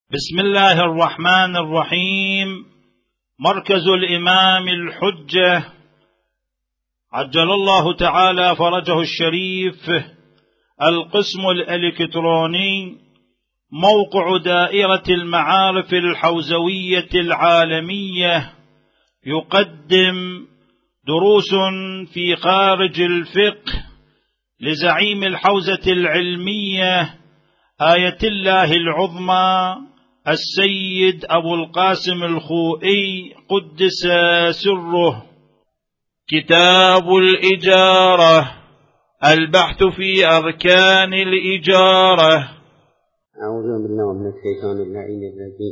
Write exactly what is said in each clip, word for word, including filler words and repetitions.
بسم الله الرحمن الرحيم. مركز الإمام الحجة عجل الله تعالى فرجه الشريف، القسم الإلكتروني، موقع دائرة المعارف الحوزوية العالمية، يقدم دروس في خارج الفقه لزعيم الحوزة العلمية آية الله العظمى السيد أبو القاسم الخوئي قدس سره. كتاب الإجارة، البحث في أركان الإجارة. أعوذ بالله من الشيطان اللعين الرجيم.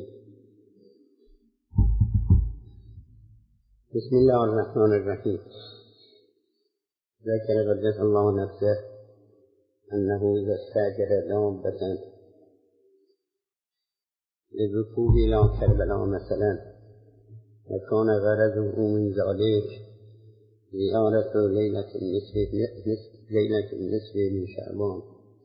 بسم الله الرحمن الرحيم. ذكر قدس الله نفسه أنه إذا استأجر دابة للركوب إلى كربلاء مثلا، وكان غرضه من ذلك زيارة ليلة النصف ليلة النصف من شعبان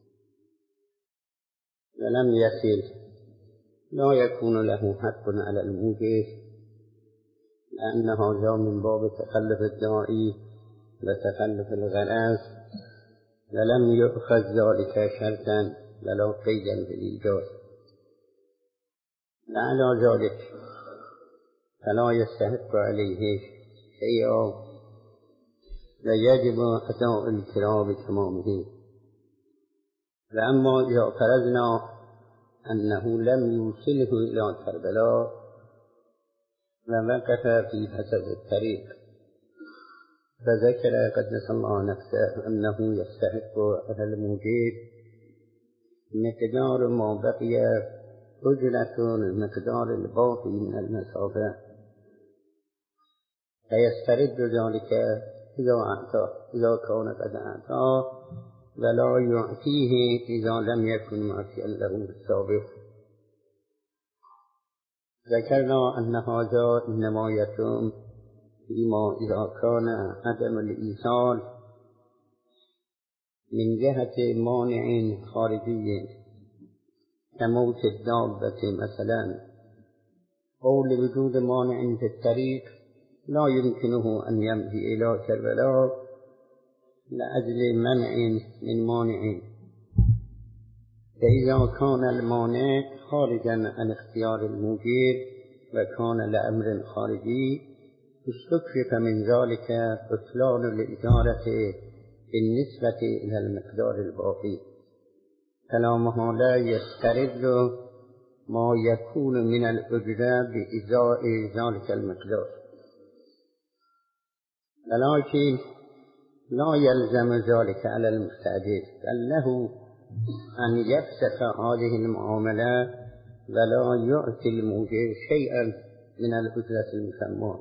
ولم يصل، لا يكون له حق على الموجب، لأن هذا من باب تخلف الداعي وتخلف الغرض، ولم يؤخذ ذلك شرطا ولا قيدا بالإيجاز. لعلى ذلك فلا يستحق عليه شيئا ويجب أداء الكرام بتمامه. وأما إذا فرضنا أنه لم يوصله إلى كربلاء ووقف في حسب الطريق، فذكر قدس الله نفسه أنه يستحق على الموجب مقدار ما بقي أجرة المقدار الباقي من المسافة، فيسترد ذلك إذا أعطاه إذا كان قد أعطاه، ولا يعطيه إذا لم يكن معطيا له السابق. ذكرنا أن هذا إنما يتم فيما إذا كان عدم الإيصال من جهة مانع خارجي كموت الدابة مثلا، أو لوجود مانع في الطريق لا يمكنه أن يمضي إلى كربلاء لأجل منع من مانع. فإذا كان المانع خارجا عن اختيار الموجب وكان لأمر خارجي، استكشف من ذلك بطلان الإجارة بالنسبة إلى المقدار الباقي، فلا محالة يسترد ما يكون من الأجرة بإزاء ذلك المقدار، ولكن لا يلزم ذلك على المستأجر، بل له أن يفسخ هذه المعاملة ولا يعطي الموجب شيئا من الأجرة المسمى،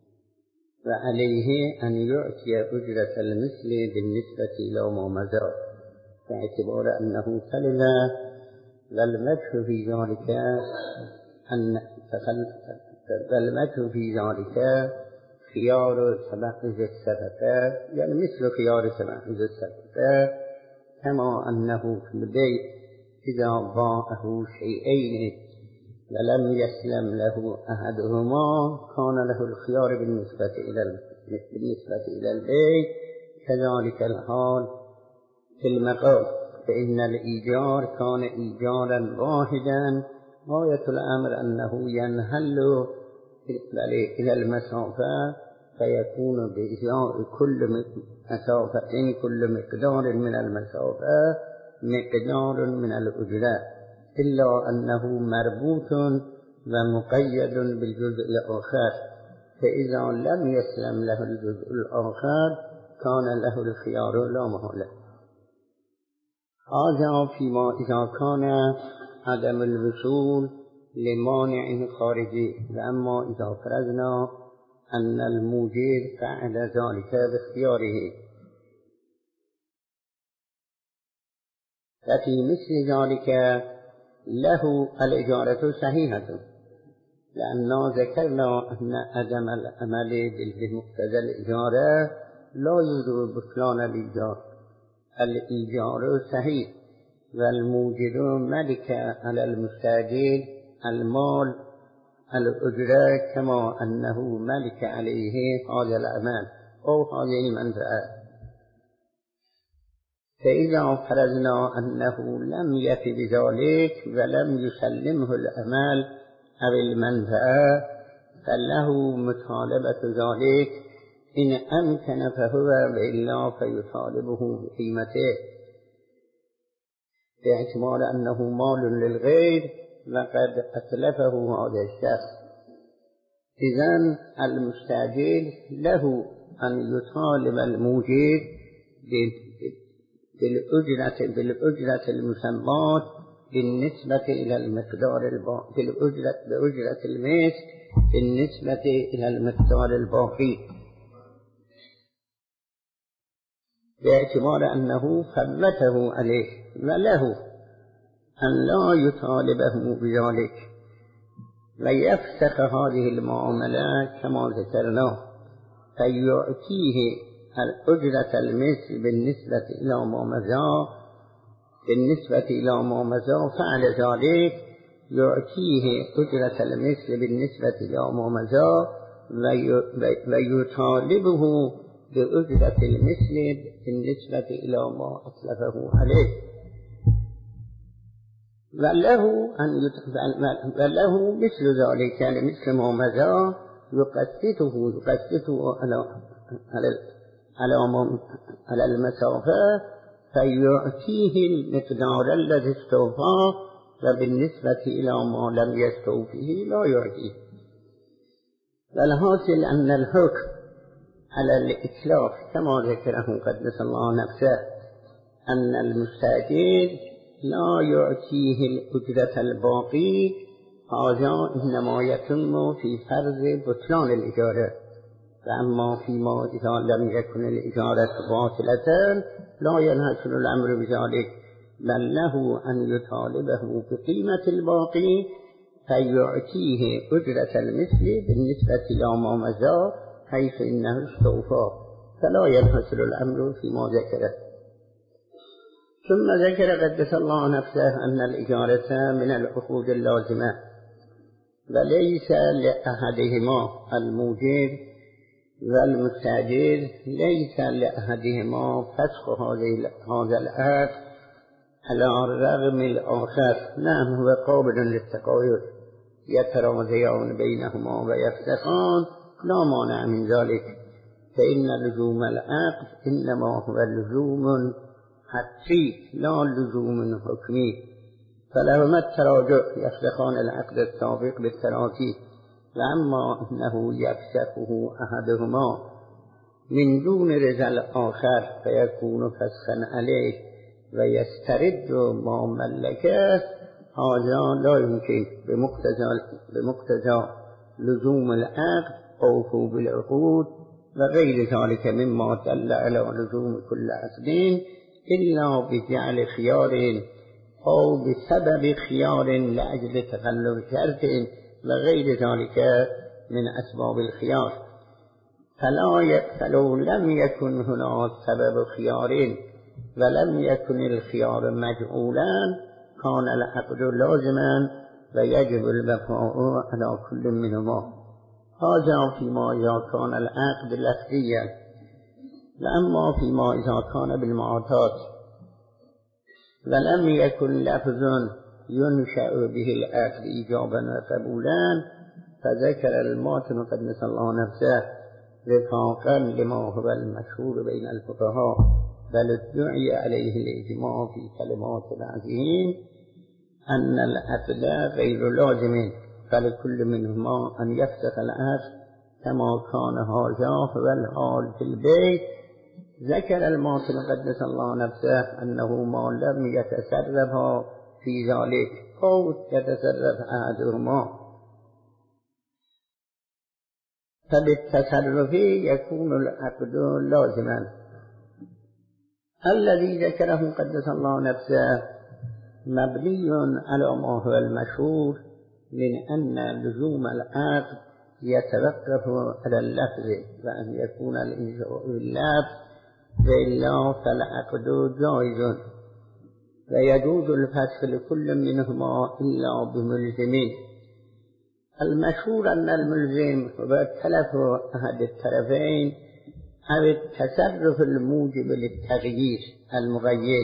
وعليه أن يعطي أجرة المثل بالنسبة إلى ما مضى، باعتبار أنه سلم. والمدح في ذلك أن والمدح في ذلك خيار تبعض السبقة، يعني مثل خيار تبعض السبقة، كما أنه في البيع إذا باعه شيئين ولم يسلم له أحدهما كان له الخيار بالنسبة إلى بالنسبة إلى البيع، كذلك الحال في المقام، فإن الإيجار كان إيجارا واحدا، غاية الأمر أنه ينهل إلى المسافة، فيكون بإزاء كل مسافة كل مقدار من المسافة مقدار من الأجرة، إلا أنه مربوط ومقيد بالجزء الآخر، فإذا لم يسلم له الجزء الآخر كان له الخيار لا محالة. هذا فيما إذا كان عدم الوصول لمانع خارجي. وأما إذا فرضنا أن الموجب فعل ذلك باختياره، ففي مثل ذلك له الإجارة صحيحة، لأننا ذكرنا أن عدم العمل بمقتضى الإجارة لا يوجب بطلان الإيجار. الإيجار صحيح، والموجب ملك على المستأجر المال الأجرة كما أنه ملك عليه هذا العمل أو هذه المنفعة. فإذا فرضنا أنه لم يف بذلك ولم يسلمه العمل أو المنفعة فله مطالبة ذلك إن أمكن فهو، وإلا فيطالبه بقيمته، باعتبار أنه مال للغير وقد أتلفه هذا الشخص. إذن المستأجر له أن يطالب الموجر بالأجرة بالأجرة المسماة بالنسبة إلى المقدار الباقي، بالأجرة بأجرة المثل بالنسبة إلى المقدار الباقي، باعتبار أنه فوته عليه، وله أن لا يطالبه بذلك ويفسخ هذه المعاملة كما ذكرنا، فيعطيه الأجرة المثل بالنسبة إلى ما مضى بالنسبة إلى ما مضى فعل ذلك، يعطيه أجرة المثل بالنسبة إلى ما مضى ويطالبه بأجرة المثل بالنسبة إلى ما أتلفه عليه، وله أن وله مثل ذلك، يعني مثل ما مضى يقسطه يقسطه على على على المسافة، فيعطيه المقدار الذي استوفاه، وبالنسبة إلى ما لم يستوفه لا يعطيه. والحاصل أن الحكم على الإتلاف كما ذكره قدس الله نفسه، أن المستأجر لا يعطيه الأجرة الباقي، هذا إنما يتم في فرض بطلان الإجارة، فأما فيما إذا لم يكن الإجارة باطلة لا ينحصر الأمر بذلك، بل له أن يطالبه بقيمة الباقي فيعطيه أجرة المثل بالنسبة إلى ما مضى حيث إنه استوفى، فلا ينحصر الأمر فيما ذكره. ثم ذكر قدس الله نفسه أن الإجارة من العقود اللازمة، وليس لأحدهما الموجر والمستأجر ليس لأحدهما فسخ هذا العقد على الرغم الآخر، نعم هو قابل للتقاعد، يتراضيان بينهما ويفسخان، لا مانع من ذلك، فإن لزوم العقد إنما هو لزوم حقي لا لزوم حكمي، فلهما التراجع يفسخان العقد السابق بالتراضي، وأما أنه يفسخه أحدهما من دون رضا الآخر فيكون فسخا عليه ويسترد ما ملكه، هذا لا يمكن بمقتضى بمقتضى لزوم العقد أوفوا بالعقود وغير ذلك مما دل على لزوم كل عقد إلا بجعل خيار أو بسبب خيار لأجل تغلب شرط وغير ذلك من أسباب الخيار. فلا فلو لم يكن هناك سبب خيار ولم يكن الخيار مجعولا كان العقد لازما ويجب الوفاء على كل منهما، هذا فيما إذا كان العقد لفظيا. وأما فيما إذا كان بالمعاطات ولم يكن لفظ ينشأ به العقد إيجابا وقبولا، فذكر الماتن قدس الله نفسه وفاقا لما هو المشهور بين الفقهاء، بل ادعي عليه الإجماع في كلمات بعضهم أن العقد غير لازم، فلكل منهما أن يفسخ العقد كما كان هذا هو الحال في البيت. ذكر الماتن قدس الله نفسه أنه ما لم يتصرف في ذلك أو يتصرف أحدهما فبالتصرف يكون العقد لازما. الذي ذكره قدس الله نفسه مبني على ما هو المشهور من أن لزوم العقد يتوقف على اللفظ، وأن يكون الإنشاء باللفظ وإلا فالعقد جائز، ويجوز الفسخ لكل منهما إلا بملزمين، المشهور أن الملزم هو تلف أحد الطرفين أو التصرف الموجب للتغيير المغير،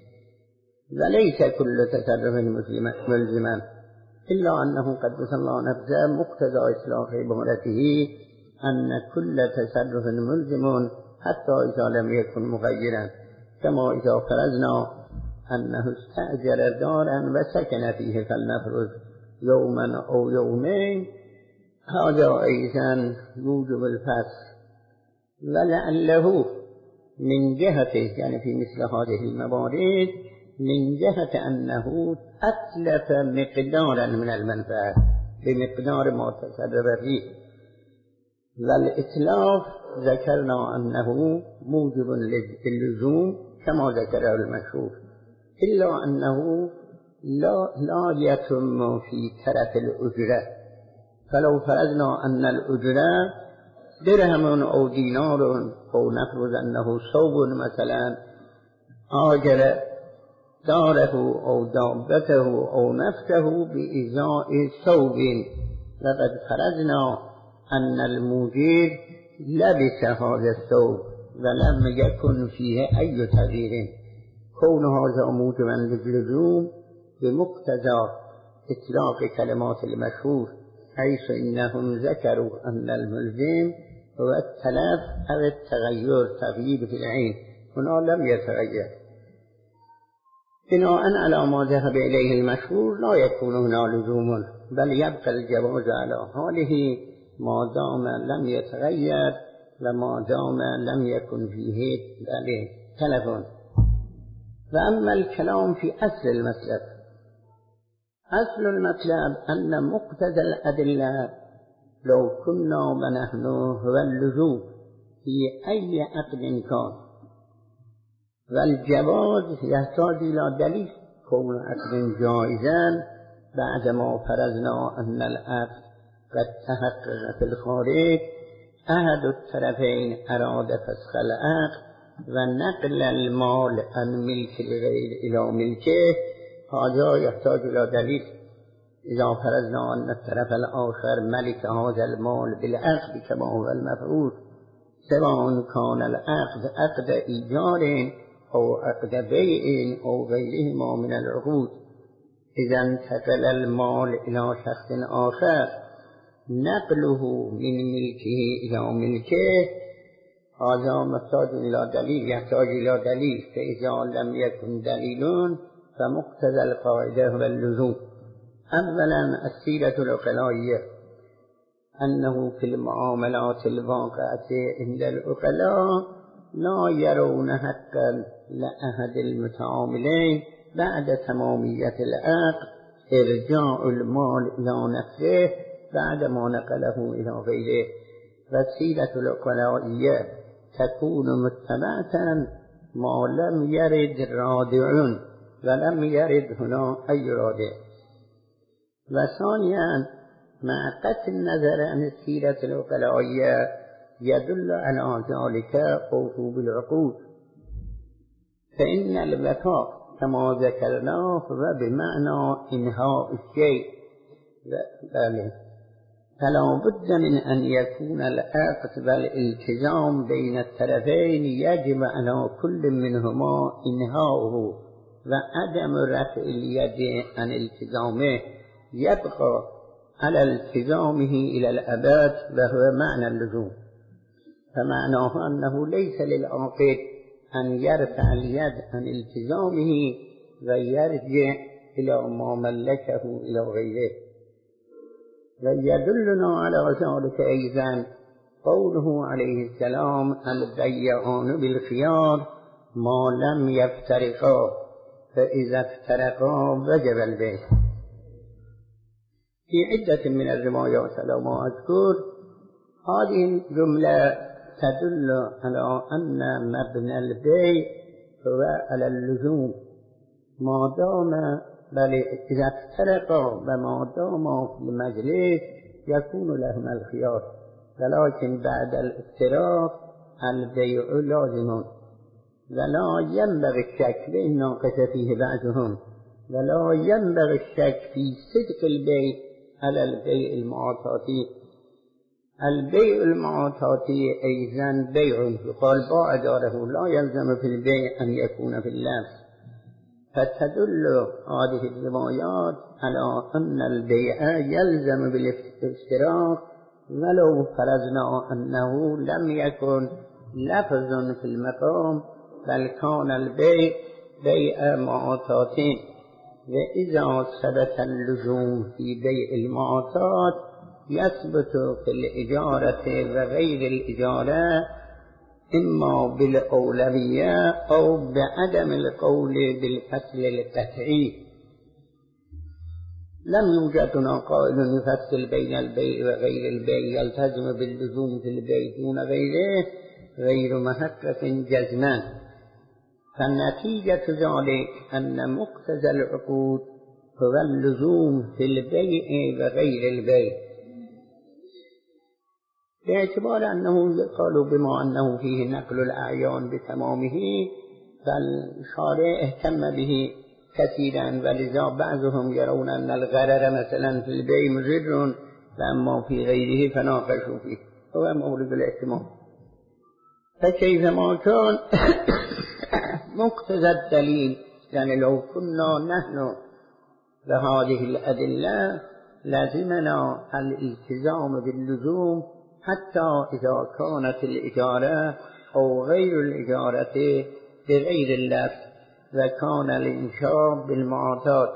وليس كل تصرف ملزما، إلا أنه قدس الله نفسه مقتضى إصلاح عبارته أن كل تصرف ملزم حتى إذا لم يكن مغيرا، كما إذا فرضنا أنه استأجر دارا وسكن فيه فلنفرض يوما أو يومين، هذا أيضا يوجب الفسخ، ولعله من جهته يعني في مثل هذه الموارد من جهة أنه أتلف مقدارا من المنفعة بمقدار ما تصرف فيه، والإتلاف ذكرنا أنه موجب للزوم كما ذكره المشهور، إلا أنه لا, لا يتم في طرف الأجرة. فلو فرضنا أن الأجرة درهم أو دينار أو نفرض أنه ثوب مثلا آجر داره أو دابته أو نفسه بإزاء ثوب، لقد فرضنا أن الموجر لبس هذا الثوب ولم يكن فيه أي تغيير، كون هذا موجبا للزوم بمقتضى إطلاق كلمات المشهور، حيث إنهم ذكروا أن الملزم هو التلف أو التغير تغيير في العين، هنا لم يتغير. بناء على ما ذهب إليه المشهور لا يكون هنا لزوم، بل يبقى الجواز على حاله ما دام لم يتغير وما دام لم يكن فيه تلف. وأما الكلام في أصل المطلب، أصل المطلب أن مقتضى الأدلة لو كنا ونحن هو اللزوم في أي عقد كان، والجواز يحتاج إلى دليل، كون عقد جائزا بعدما فرضنا أن العقد قد تحقق في الخارج، أحد الطرفين أراد فسخ العقد ونقل المال عن ملك الغير إلى ملكه، هذا يحتاج إلى دليل. إذا فرضنا أن الطرف الآخر ملك هذا المال بالعقد كما هو المفروض، سواء كان العقد عقد إيجار أو عقد بيع أو غيرهما من العقود، إذا انتقل المال إلى شخص آخر نقله من ملكه إلى ملكه، هذا محتاج إلى دليل، يحتاج إلى دليل، فإذا لم يكن دليل فمقتضى القاعدة هو اللزوم. أولا السيرة العقلائية أنه في المعاملات الواقعة عند العقلاء لا يرون حقا لأحد المتعاملين بعد تمامية العقد إرجاع المال إلى نفسه بعد ما نقله إلى غيره، والسيرة العقلائية تكون متبعة ما لم يرد رادع، ولم يرد هنا أي رادع. وثانيا مع قطع النظر عن السيرة العقلائية يدل على ذلك خوفه بالعقود، فإن الوفاء كما ذكرناه وبمعنى إنهاء الشيء، فلا بد من أن يكون العقد والالتزام بين الطرفين يجب على كل منهما إنهاؤه وعدم رفع اليد عن التزامه، يبقى على التزامه إلى الأبد، وهو معنى اللزوم. فمعناه أنه ليس للعاقد أن يرفع اليد عن التزامه ويرجع إلى ما ملكه إلى غيره. ويدلنا على ذلك أيضا قوله عليه السلام البيعان بالخيار ما لم يفترقا، فإذا افترقا وجب البيع. في عدة من الروايات على ما أذكر هذه الجملة تدل على أن مبنى البيع هو على اللزوم ما دام، بل إذا افترقا وما دام في المجلس يكون لهما الخيار، ولكن بعد الافتراق البيع لازم، ولا ينبغي الشك بإن ناقش فيه بعضهم، ولا ينبغي الشك في صدق البيع على البيع المعاطاتي. البيع المعاطاتي أيضا بيع يقال باع داره، لا يلزم في البيع أن يكون في اللفظ، فتدل هذه الروايات على أن البيع يلزم بالافتراق ولو فرضنا أنه لم يكن لفظ في المقام بل كان البيع بيع معاطاتين. وإذا ثبت اللزوم في بيع المعاطات يثبت في الإجارة وغير الإجارة إما بالأولوية أو بعدم القول بالفصل القطعي. لم يوجد هنا قائل يفصل بين البيع وغير البيع يلتزم باللزوم في البيع دون غيره غير محقق جزما، فالنتيجة ذلك أن مقتضى العقود هو اللزوم في البيع وغير البيع، باعتبار أنه قالوا بما أنه فيه نقل الأعيان بتمامه فالشارع اهتم به كثيرا، ولذا بعضهم يرون أن الغرر مثلا في البيع مضر وأما في غيره فناقشوا فيه، هو مورد الاهتمام. فكيفما كان مقتضى الدليل، يعني لو كنا نحن بهذه الأدلة لازمنا الالتزام باللزوم حتى إذا كانت الإجارة أو غير الإجارة بغير اللفظ وكان الإنشاء بالمعاطات.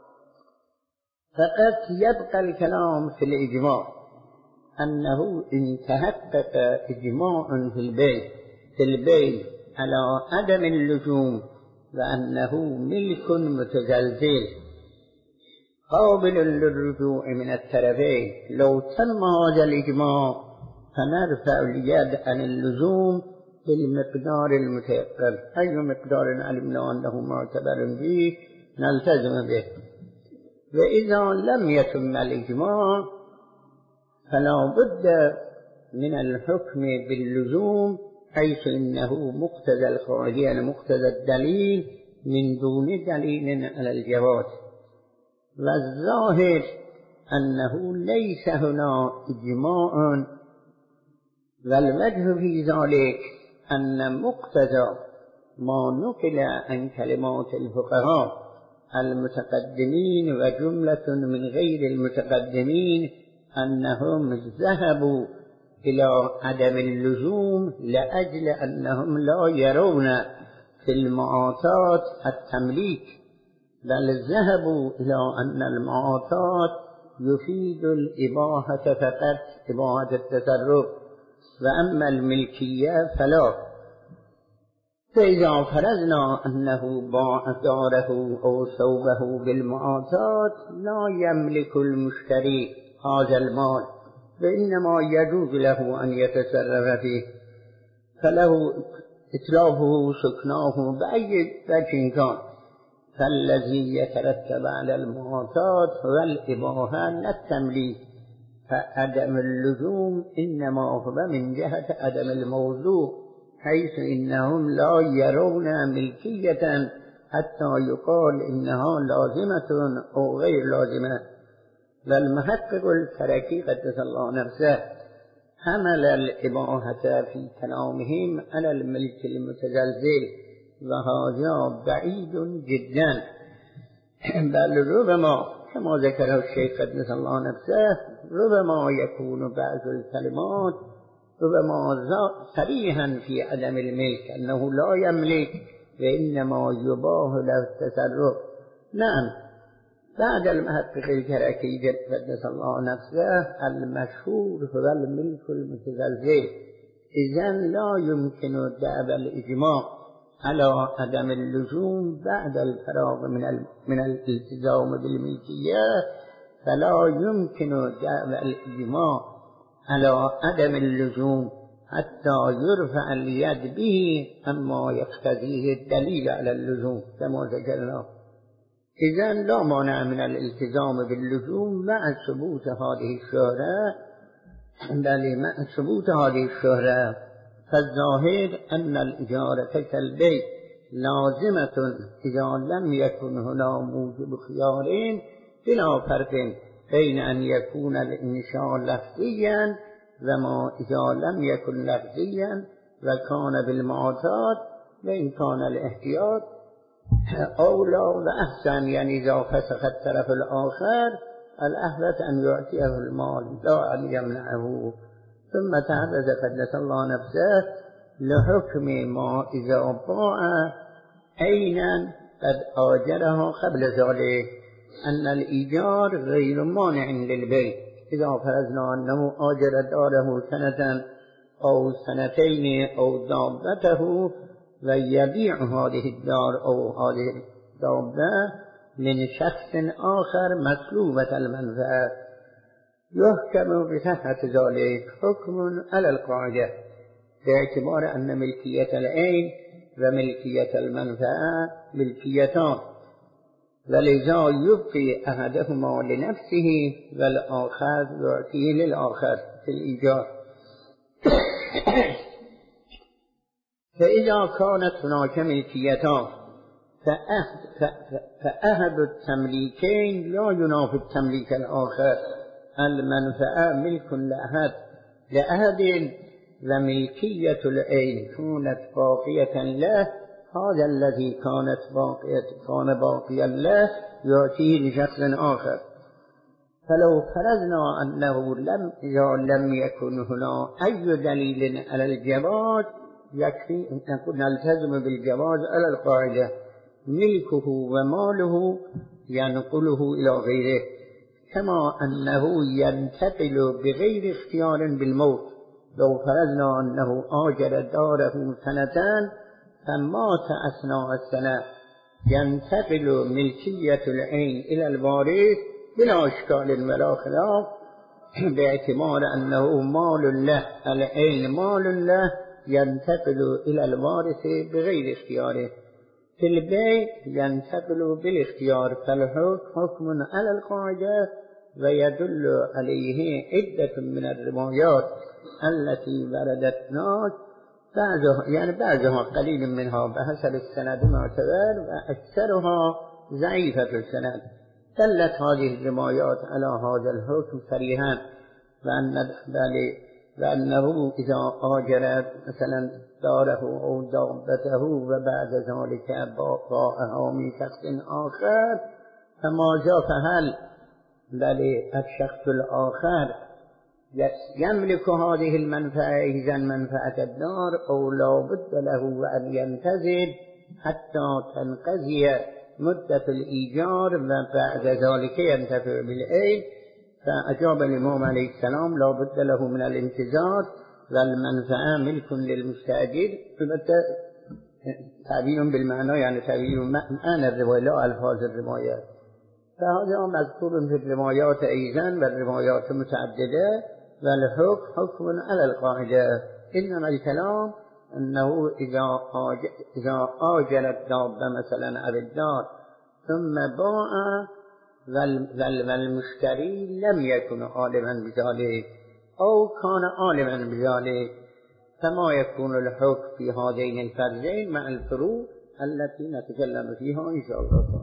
فقد يبقى الكلام في الإجماع أنه إن تحقق إجماع في البيع في البيع على عدم اللزوم وأنه ملك متزلزل قابل للرجوع من الطرفين، لو تم هذا الإجماع فنرفع اليد عن اللزوم بالمقدار المتيقن، أي مقدار علمنا أنه معتبر به نلتزم به. وإذا لم يتم الإجماع فلا بد من الحكم باللزوم، حيث إنه مقتضى القاعدة يعني مقتضى الدليل من دون دليل على الجواز. والظاهر أنه ليس هنا إجماع، والوجه في ذلك أن مقتضى ما نقل عن كلمات الفقهاء المتقدمين وجملة من غير المتقدمين أنهم ذهبوا إلى عدم اللزوم لأجل أنهم لا يرون في المعاطات التمليك، بل ذهبوا إلى أن المعاطات يفيد الإباحة فقط، إباحة التصرف، وأما الملكية فلا. فإذا فرضنا أنه باع داره أو ثوبه بالمعاطات لا يملك المشتري هذا المال، وإنما يجوز له أن يتصرف فيه، فله إتلافه سكناه بأي وجه كان، فالذي يترتب على المعاطات هو الإباحة لا التمليك، فعدم اللزوم إنما هو من جهة عدم الموضوع، حيث إنهم لا يرون ملكية حتى يقال إنها لازمة أو غير لازمة. والمحقق الكركي قدس الله نفسه حمل الإباحة في كلامهم على الملك المتزلزل، وهذا بعيد جدا، بل ربما كما ذكره الشيخ قدس الله نفسه ربما يكون بعض الكلمات ربما صريحا في عدم الملك أنه لا يملك وإنما يباح له التصرف. نعم، بعد المحقق الكركي قدس الله نفسه المشهور هو الملك المتزلزل، إذن لا يمكن دعوى الإجماع على عدم اللزوم بعد الفراغ من من الالتزام بالملكية، فلا يمكن دعوى الإجماع على عدم اللزوم حتى يرفع اليد به أما يقتضيه الدليل على اللزوم كما ذكرنا. إذن لا مانع من الالتزام باللزوم مع ثبوت هذه الشهرة، بل مع ثبوت هذه الشهرة فالظاهر أن الإجارة كالبيع لازمة إذا لم يكن هنا موجب خيارين بلا فرق، بين أن يكون الإنشاء لفظيا وما إذا لم يكن لفظيا وكان بالمعتاد وإن كان الاحتياط أولى وأحسن. يعني إذا فسخ الطرف الآخر الأحوط أن يعطيه المال لا أن يمنعه. ثم تعرض قدس الله نفسه لحكم ما إذا باع عينا قد آجرها قبل ذلك أن الإيجار غير مانع للبيع. إذا فرضنا أنه آجر داره سنة أو سنتين أو دابته ويبيع هذه الدار أو هذه الدابة من شخص آخر مسلوبة المنفعة يحكم بصحة ذلك حكم على القاعدة باعتبار أن ملكية العين وملكية المنفعة ملكيتان، ولذا يبقي أحدهما لنفسه والآخر يعطيه للآخر في الإيجار. فإذا كانت هناك ملكيتان فأحد التمليكين لا ينافي التمليك الآخر. المنفعة ملك لأحد لأحد وملكية العين كانت باقية له، هذا الذي كانت باقية كان باقيا له يعطيه لشخص آخر. فلو فرضنا أنه لم إذا لم يكن هنا أي دليل على الجواز يكفي أن نقول نلتزم بالجواز على القاعدة ملكه وماله ينقله إلى غيره، كما أنه ينتقل بغير اختيار بالموت. لو فرضنا أنه آجر داره سنتان فمات أثناء السنة ينتقل ملكية العين إلى الوارث بلا إشكال ولا خلاف باعتبار أنه مال له، العين مال له ينتقل إلى الوارث بغير اختياره. في البيع ينتقل بالاختيار، فالحكم حكم على القاعدة ويدل عليه عدة من الروايات التي وردت ناس بعضها يعني بعضها قليل منها بحسب السند معتبر وأكثرها ضعيفة السند. دلت هذه الروايات على هذا الحكم صريحا، وأن وأنه إذا آجر مثلا داره أو دابته وبعد ذلك باعها من شخص آخر فماذا فعل؟ بل الشخص الآخر يملك هذه المنفعة إذا منفعة الدار أو لا بد له أن ينتظر حتى تنقضي مدة الإيجار وبعد ذلك ينتفع بالعين. فأجاب الإمام عليه السلام لا بد له من الانتظار والمنفعة ملك للمستأجر. تعبير بالمعنى يعني تعبير معنى الرواية لا ألفاظ الروايات. فهذا مذكور في الروايات أيضا والروايات متعددة، والحكم حكم على القاعدة. إنما الكلام أنه إذا إذا آجر الدابة مثلا على الدار ثم باع والمشتري لم يكن عالما بذلك أو كان عالما بذلك، فما يكون الحكم في هذين الفرضين مع الفروق التي نتكلم فيها إن شاء الله.